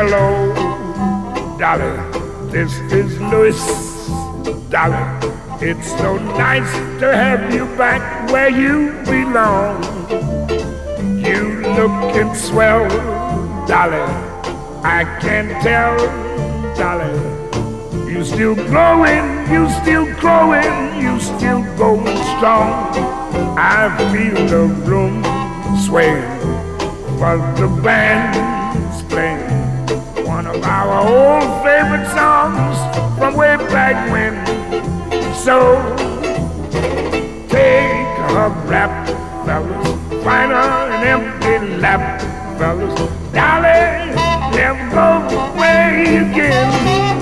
Hello, Dolly, this is Louis. Dolly, it's so nice to have you back where you belong. You looking swell, Dolly, I can tell, Dolly. You still growing, you still growing, you still going strong. I feel the room swaying, but the band's playing one of our old favorite songs from way back when. So take a rap, fellas, find her an empty lap, fellas. Dolly, never go away again.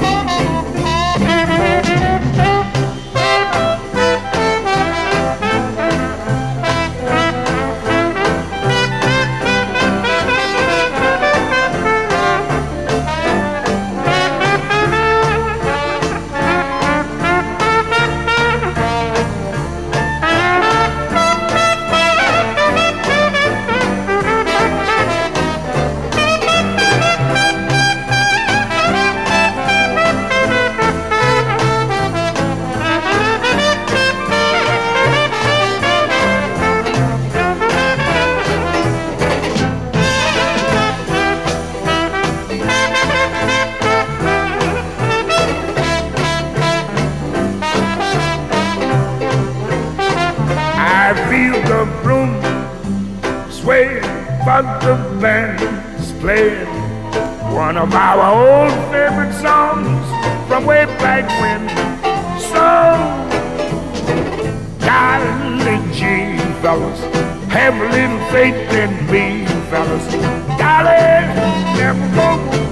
I feel the room sway, but the band's playing one of our old favorite songs from way back when. So, golly gee, fellas, have a little faith in me, fellas. Golly, never go